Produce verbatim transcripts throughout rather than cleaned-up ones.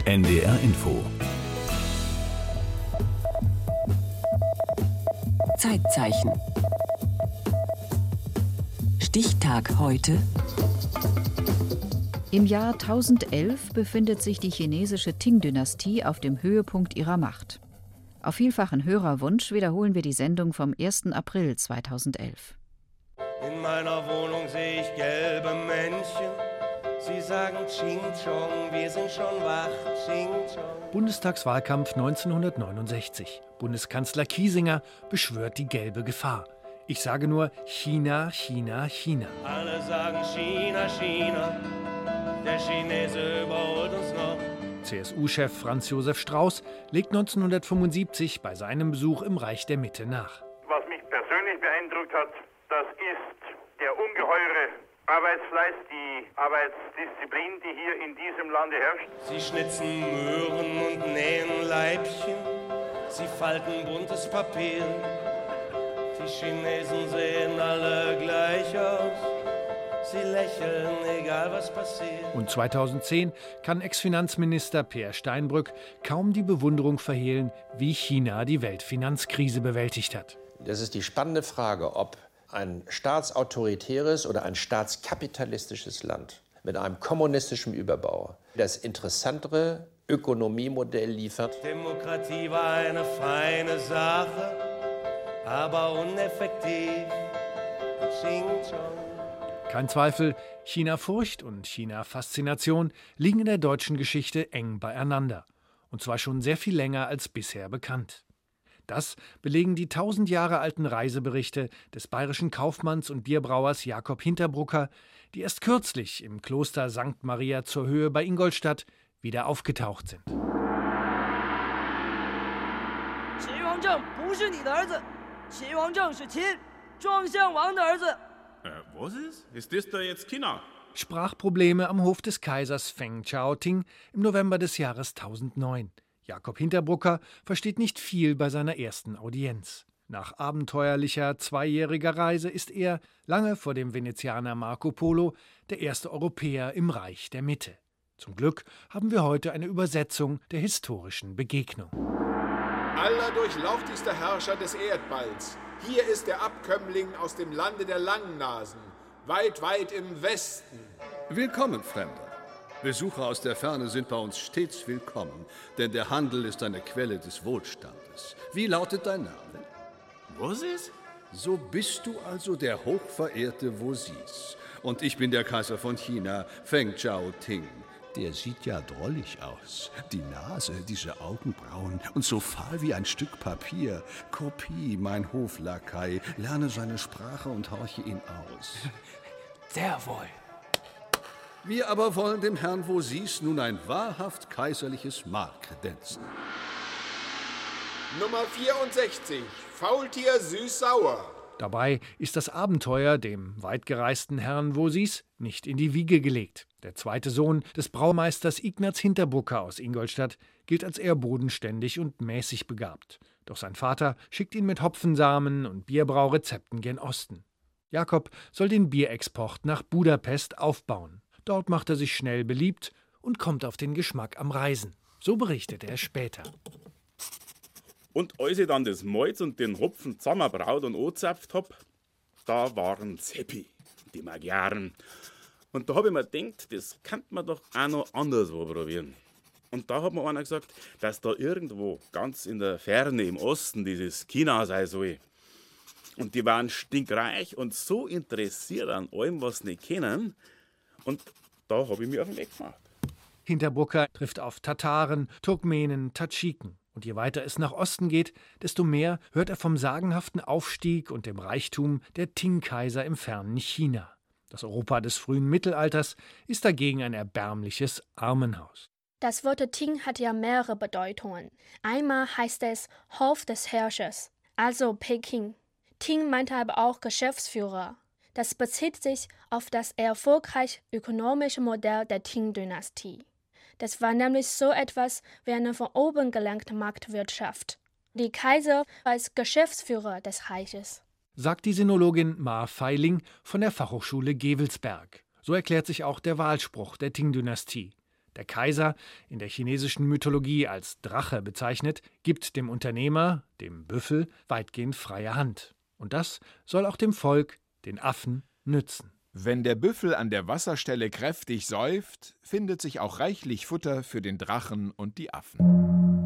N D R Info. Zeitzeichen. Stichtag heute. Im Jahr tausendelf befindet sich die chinesische Qing-Dynastie auf dem Höhepunkt ihrer Macht. Auf vielfachen Hörerwunsch wiederholen wir die Sendung vom ersten April zweitausendelf. In meiner Wohnung sehe ich gelbe Männchen. Sie sagen Ching Chong, wir sind schon wach, Ching Chong. Bundestagswahlkampf neunzehnhundertneunundsechzig. Bundeskanzler Kiesinger beschwört die gelbe Gefahr. Ich sage nur China, China, China. Alle sagen China, China, der Chinese überholt uns noch. C S U-Chef Franz Josef Strauß legt neunzehnhundertfünfundsiebzig bei seinem Besuch im Reich der Mitte nach. Was mich persönlich beeindruckt hat, das ist der ungeheure Arbeitsfleiß, die Arbeitsdisziplin, die hier in diesem Lande herrscht. Sie schnitzen Möhren und nähen Leibchen, sie falten buntes Papier. Die Chinesen sehen alle gleich aus, sie lächeln, egal was passiert. Und zweitausendzehn kann Ex-Finanzminister Peer Steinbrück kaum die Bewunderung verhehlen, wie China die Weltfinanzkrise bewältigt hat. Das ist die spannende Frage, ob ein staatsautoritäres oder ein staatskapitalistisches Land mit einem kommunistischen Überbau das interessantere Ökonomiemodell liefert. Demokratie war eine feine Sache, aber uneffektiv. Ching Chong. Kein Zweifel, China-Furcht und China-Faszination liegen in der deutschen Geschichte eng beieinander. Und zwar schon sehr viel länger als bisher bekannt. Das belegen die tausend Jahre alten Reiseberichte des bayerischen Kaufmanns und Bierbrauers Jakob Hinterbrucker, die erst kürzlich im Kloster Sankt Maria zur Höhe bei Ingolstadt wieder aufgetaucht sind. Äh, was ist? Ist das da jetzt China? Sprachprobleme am Hof des Kaisers Feng Chao-Ting im November des Jahres tausendneun. Jakob Hinterbrucker versteht nicht viel bei seiner ersten Audienz. Nach abenteuerlicher zweijähriger Reise ist er, lange vor dem Venezianer Marco Polo, der erste Europäer im Reich der Mitte. Zum Glück haben wir heute eine Übersetzung der historischen Begegnung. Allerdurchlauchtigster Herrscher des Erdballs, hier ist der Abkömmling aus dem Lande der Langnasen, weit, weit im Westen. Willkommen, Fremder. Besucher aus der Ferne sind bei uns stets willkommen, denn der Handel ist eine Quelle des Wohlstandes. Wie lautet dein Name? Was ist? So bist du also der hochverehrte Wosis. Und ich bin der Kaiser von China, Feng Chao-Ting. Der sieht ja drollig aus. Die Nase, diese Augenbrauen und so fahl wie ein Stück Papier. Kopie, mein Hoflakai. Lerne seine Sprache und horche ihn aus. Sehr wohl. Wir aber wollen dem Herrn Wosis nun ein wahrhaft kaiserliches Mahl kredenzen. Nummer vierundsechzig, Faultier süß-sauer. Dabei ist das Abenteuer dem weitgereisten Herrn Wosis nicht in die Wiege gelegt. Der zweite Sohn des Braumeisters Ignaz Hinterbrucker aus Ingolstadt gilt als eher bodenständig und mäßig begabt. Doch sein Vater schickt ihn mit Hopfensamen und Bierbraurezepten gen Osten. Jakob soll den Bierexport nach Budapest aufbauen. Dort macht er sich schnell beliebt und kommt auf den Geschmack am Reisen. So berichtet er später. Und als ich dann das Malz und den Hopfen zusammenbraut und angezapft hab, da waren happy, die Magyaren. Und da habe ich mir gedacht, das könnte man doch auch noch anderswo probieren. Und da hat mir einer gesagt, dass da irgendwo ganz in der Ferne im Osten dieses China sein soll. Und die waren stinkreich und so interessiert an allem, was sie nicht kennen. Und da habe ich mich auf den Weg gemacht. Hinterbrucker trifft auf Tataren, Turkmenen, Tadschiken. Und je weiter es nach Osten geht, desto mehr hört er vom sagenhaften Aufstieg und dem Reichtum der Qing-Kaiser im fernen China. Das Europa des frühen Mittelalters ist dagegen ein erbärmliches Armenhaus. Das Wort Qing hat ja mehrere Bedeutungen. Einmal heißt es Hof des Herrschers, also Peking. Qing meinte aber auch Geschäftsführer. Das bezieht sich auf das erfolgreiche ökonomische Modell der Qing-Dynastie. Das war nämlich so etwas wie eine von oben gelenkte Marktwirtschaft. Die Kaiser als Geschäftsführer des Reiches. Sagt die Sinologin Ma Feiling von der Fachhochschule Gevelsberg. So erklärt sich auch der Wahlspruch der Qing-Dynastie. Der Kaiser, in der chinesischen Mythologie als Drache bezeichnet, gibt dem Unternehmer, dem Büffel, weitgehend freie Hand. Und das soll auch dem Volk, den Affen, nützen. Wenn der Büffel an der Wasserstelle kräftig säuft, findet sich auch reichlich Futter für den Drachen und die Affen.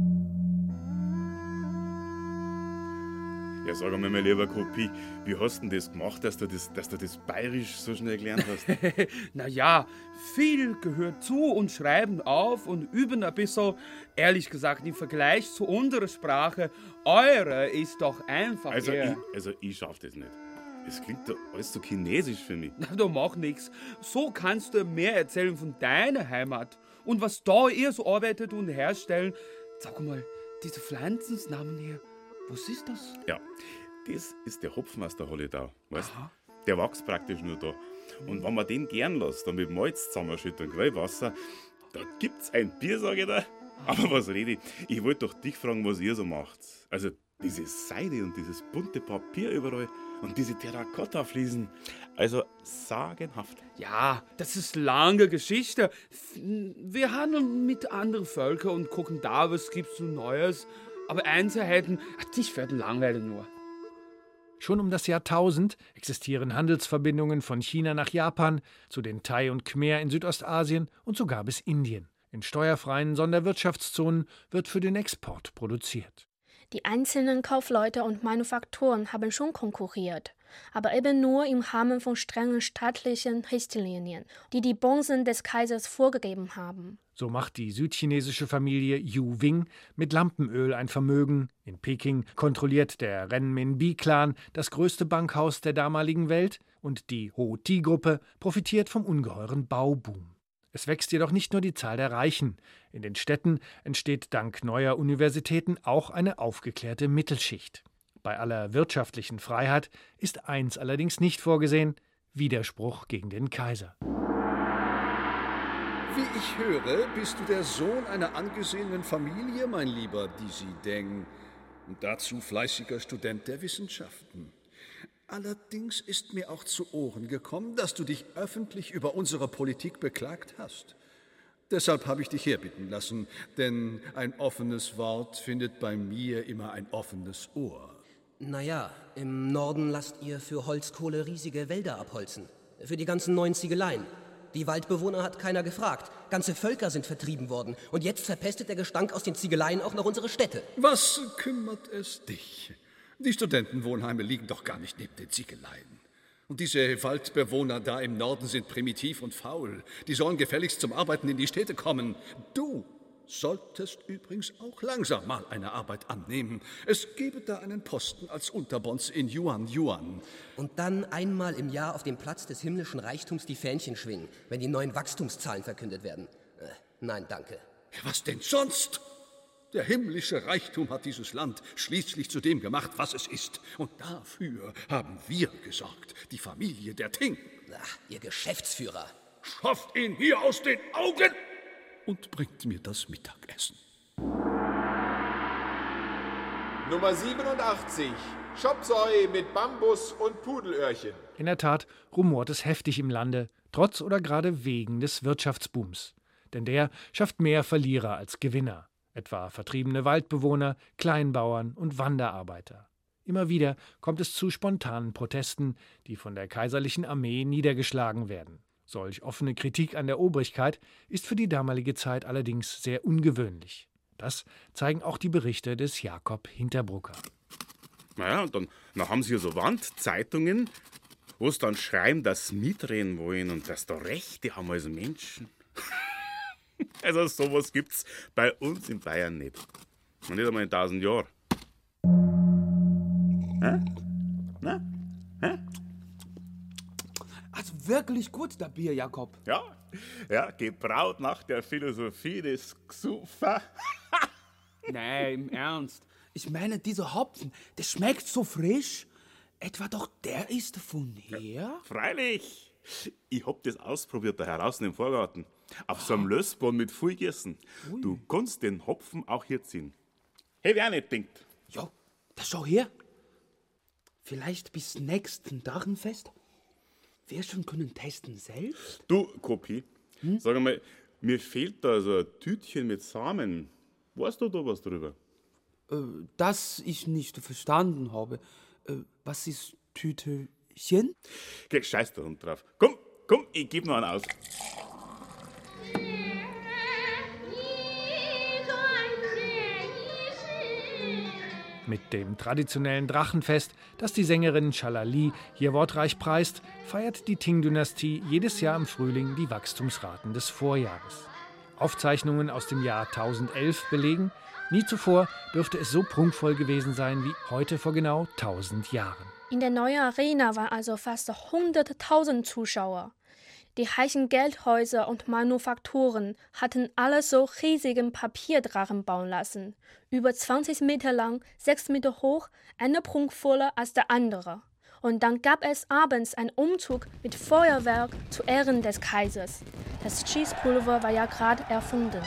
Ja, sag einmal, mein lieber Kopie, wie hast du denn das gemacht, dass du das, dass du das Bayerisch so schnell gelernt hast? Naja, viel gehört zu und schreiben auf und üben ein bisschen. Ehrlich gesagt, im Vergleich zu unserer Sprache, eure ist doch einfach Also, eher. ich, also ich schaff das nicht. Das klingt doch alles so chinesisch für mich. Na, da mach nix. So kannst du mehr erzählen von deiner Heimat und was da ihr so arbeitet und herstellen. Sag mal, diese Pflanzensnamen hier, was ist das? Ja, das ist der Hopfen aus der Holledau, weißt du? Der wächst praktisch nur da. Und wenn man den gern lässt, dann mit Malz zusammenschütten und Quellwasser, da gibt's ein Bier, sag ich da. Aber was rede ich? Ich wollte doch dich fragen, was ihr so macht. Also diese Seide und dieses bunte Papier überall und diese Terrakotta-Fliesen. Also sagenhaft. Ja, das ist lange Geschichte. Wir handeln mit anderen Völkern und gucken da, was gibt's so Neues. Aber Einzelheiten, dich werden langweilig nur. Schon um das Jahrtausend existieren Handelsverbindungen von China nach Japan, zu den Thai und Khmer in Südostasien und sogar bis Indien. In steuerfreien Sonderwirtschaftszonen wird für den Export produziert. Die einzelnen Kaufleute und Manufakturen haben schon konkurriert, aber eben nur im Rahmen von strengen staatlichen Richtlinien, die die Bonzen des Kaisers vorgegeben haben. So macht die südchinesische Familie Yu Wing mit Lampenöl ein Vermögen. In Peking kontrolliert der Renminbi-Clan das größte Bankhaus der damaligen Welt und die Ho-Ti-Gruppe profitiert vom ungeheuren Bauboom. Es wächst jedoch nicht nur die Zahl der Reichen. In den Städten entsteht dank neuer Universitäten auch eine aufgeklärte Mittelschicht. Bei aller wirtschaftlichen Freiheit ist eins allerdings nicht vorgesehen: Widerspruch gegen den Kaiser. Wie ich höre, bist du der Sohn einer angesehenen Familie, mein lieber Disi Deng, und dazu fleißiger Student der Wissenschaften. Allerdings ist mir auch zu Ohren gekommen, dass du dich öffentlich über unsere Politik beklagt hast. Deshalb habe ich dich herbitten lassen, denn ein offenes Wort findet bei mir immer ein offenes Ohr. Naja, im Norden lasst ihr für Holzkohle riesige Wälder abholzen. Für die ganzen neuen Ziegeleien. Die Waldbewohner hat keiner gefragt. Ganze Völker sind vertrieben worden. Und jetzt verpestet der Gestank aus den Ziegeleien auch noch unsere Städte. Was kümmert es dich? Die Studentenwohnheime liegen doch gar nicht neben den Ziegeleien. Und diese Waldbewohner da im Norden sind primitiv und faul. Die sollen gefälligst zum Arbeiten in die Städte kommen. Du solltest übrigens auch langsam mal eine Arbeit annehmen. Es gäbe da einen Posten als Unterbons in Yuan Yuan. Und dann einmal im Jahr auf dem Platz des himmlischen Reichtums die Fähnchen schwingen, wenn die neuen Wachstumszahlen verkündet werden. Äh, nein, danke. Was denn sonst? Der himmlische Reichtum hat dieses Land schließlich zu dem gemacht, was es ist. Und dafür haben wir gesorgt, die Familie der Ting. Ach, ihr Geschäftsführer. Schafft ihn hier aus den Augen und bringt mir das Mittagessen. Nummer siebenundachtzig. Chop-Suey mit Bambus und Pudelöhrchen. In der Tat rumort es heftig im Lande, trotz oder gerade wegen des Wirtschaftsbooms. Denn der schafft mehr Verlierer als Gewinner. Etwa vertriebene Waldbewohner, Kleinbauern und Wanderarbeiter. Immer wieder kommt es zu spontanen Protesten, die von der kaiserlichen Armee niedergeschlagen werden. Solch offene Kritik an der Obrigkeit ist für die damalige Zeit allerdings sehr ungewöhnlich. Das zeigen auch die Berichte des Jakob Hinterbrucker. Naja, und dann, dann haben sie hier so Wandzeitungen, wo sie dann schreiben, dass sie mitreden wollen und dass da Rechte haben als Menschen. Also sowas gibt's bei uns in Bayern nicht. Und nicht einmal in tausend Jahren. Hä? Na? Hä? Also wirklich gut, der Bier, Jakob. Ja, ja, gebraut nach der Philosophie des Xufa. Nein, im Ernst. Ich meine, dieser Hopfen, der schmeckt so frisch. Etwa doch der ist von hier? Ja, freilich. Ich hab das ausprobiert da heraus im Vorgarten. Auf so einem Lössboden mit viel Gießen. Du kannst den Hopfen auch hier ziehen. Hätte ich auch nicht gedacht. Ja, da schau her. Vielleicht bis nächsten Drachenfest. Wir schon können testen selbst. Du, Kopi, hm? Sag mal, Mir fehlt da so ein Tütchen mit Samen. Weißt du da was drüber? Äh, das ich nicht verstanden habe. Äh, was ist Tütchen? Geh, scheiß da Hund drauf. Komm, komm, ich geb noch einen aus. Mit dem traditionellen Drachenfest, das die Sängerin Chalali hier wortreich preist, feiert die Ting-Dynastie jedes Jahr im Frühling die Wachstumsraten des Vorjahres. Aufzeichnungen aus dem Jahr tausendelf belegen, nie zuvor dürfte es so prunkvoll gewesen sein wie heute vor genau tausend Jahren. In der neuen Arena waren also fast hunderttausend Zuschauer. Die reichen Geldhäuser und Manufakturen hatten alle so riesigen Papierdrachen bauen lassen. Über zwanzig Meter lang, sechs Meter hoch, eine prunkvoller als der andere. Und dann gab es abends einen Umzug mit Feuerwerk zu Ehren des Kaisers. Das Schießpulver war ja gerade erfunden.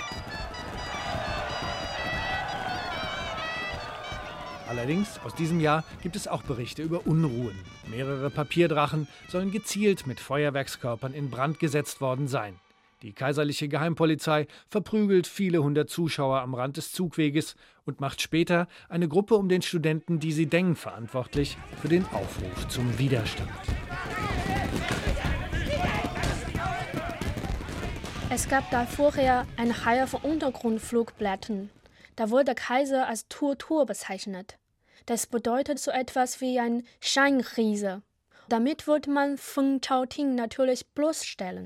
Allerdings, aus diesem Jahr gibt es auch Berichte über Unruhen. Mehrere Papierdrachen sollen gezielt mit Feuerwerkskörpern in Brand gesetzt worden sein. Die kaiserliche Geheimpolizei verprügelt viele hundert Zuschauer am Rand des Zugweges und macht später eine Gruppe um den Studenten Disi Deng verantwortlich für den Aufruf zum Widerstand. Es gab da vorher eine Reihe von Untergrundflugblättern. Da wurde der Kaiser als Tur-Tur bezeichnet. Das bedeutet so etwas wie ein Scheinriese. Damit wollte man Feng Chao-Ting natürlich bloßstellen.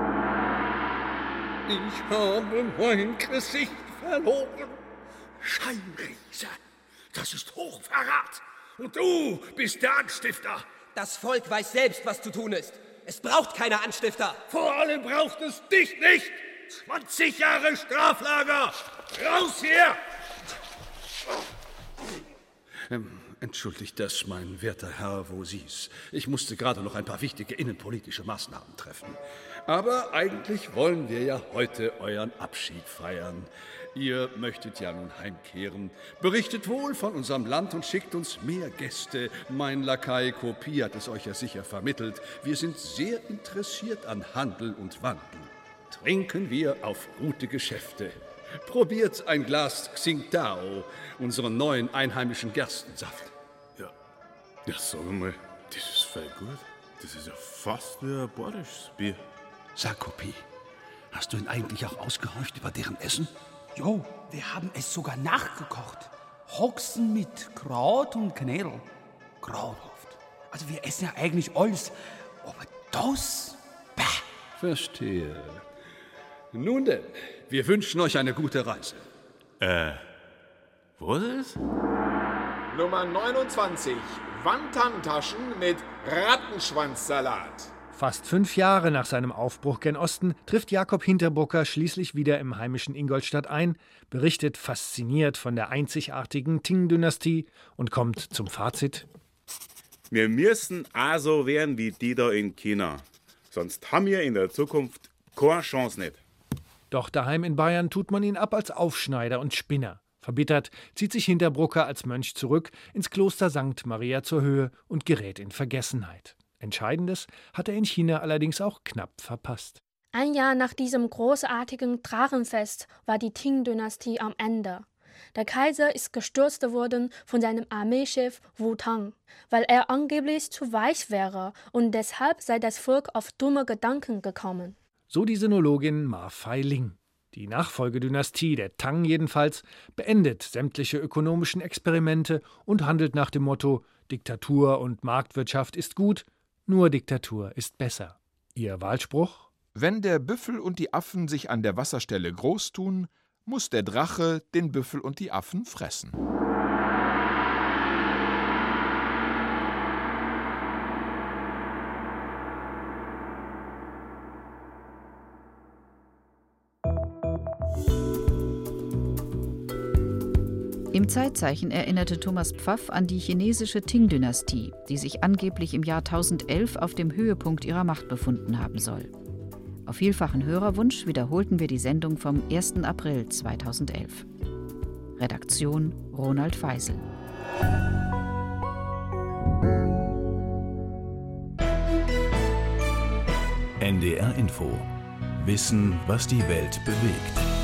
Ich habe mein Gesicht verloren. Scheinriese, das ist Hochverrat. Und du bist der Anstifter. Das Volk weiß selbst, was zu tun ist. Es braucht keine Anstifter. Vor allem braucht es dich nicht. zwanzig Jahre Straflager. Raus hier! Ähm, entschuldigt das, mein werter Herr Vosis. Ich musste gerade noch ein paar wichtige innenpolitische Maßnahmen treffen. Aber eigentlich wollen wir ja heute euren Abschied feiern. Ihr möchtet ja nun heimkehren. Berichtet wohl von unserem Land und schickt uns mehr Gäste. Mein Lakai Kopi hat es euch ja sicher vermittelt. Wir sind sehr interessiert an Handel und Wandel. Trinken wir auf gute Geschäfte. Probiert ein Glas Xingdao, unseren neuen einheimischen Gerstensaft. Ja, ja, sag mal, das ist voll gut. Das ist ja fast wie ein bayerisches Bier. Sag, Kopi, hast du ihn eigentlich auch ausgehorcht über deren Essen? Jo, wir haben es sogar nachgekocht. Hoxen mit Kraut und Knädel. Grauenhaft. Also wir essen ja eigentlich alles, aber das... Bah. Verstehe. Nun denn, wir wünschen euch eine gute Reise. Äh, was ist? Nummer neunundzwanzig, Wandtaschen mit Rattenschwanzsalat. Fast fünf Jahre nach seinem Aufbruch gen Osten trifft Jakob Hinterbucker schließlich wieder im heimischen Ingolstadt ein, berichtet fasziniert von der einzigartigen Ting-Dynastie und kommt zum Fazit: Wir müssen auch so werden wie die da in China. Sonst haben wir in der Zukunft keine Chance nicht. Doch daheim in Bayern tut man ihn ab als Aufschneider und Spinner. Verbittert zieht sich Hinterbucker als Mönch zurück ins Kloster Sankt Maria zur Höhe und gerät in Vergessenheit. Entscheidendes hat er in China allerdings auch knapp verpasst. Ein Jahr nach diesem großartigen Drachenfest war die Ting-Dynastie am Ende. Der Kaiser ist gestürzt worden von seinem Armeechef Wu Tang, weil er angeblich zu weich wäre und deshalb sei das Volk auf dumme Gedanken gekommen. So die Sinologin Ma Feiling. Die Nachfolgedynastie der Tang jedenfalls beendet sämtliche ökonomischen Experimente und handelt nach dem Motto: Diktatur und Marktwirtschaft ist gut, nur Diktatur ist besser. Ihr Wahlspruch? Wenn der Büffel und die Affen sich an der Wasserstelle groß tun, muss der Drache den Büffel und die Affen fressen. Im Zeitzeichen erinnerte Thomas Pfaff an die chinesische Ting-Dynastie, die sich angeblich im Jahr tausendelf auf dem Höhepunkt ihrer Macht befunden haben soll. Auf vielfachen Hörerwunsch wiederholten wir die Sendung vom ersten April zweitausendelf. Redaktion Ronald Feisel. N D R Info Wissen, was die Welt bewegt.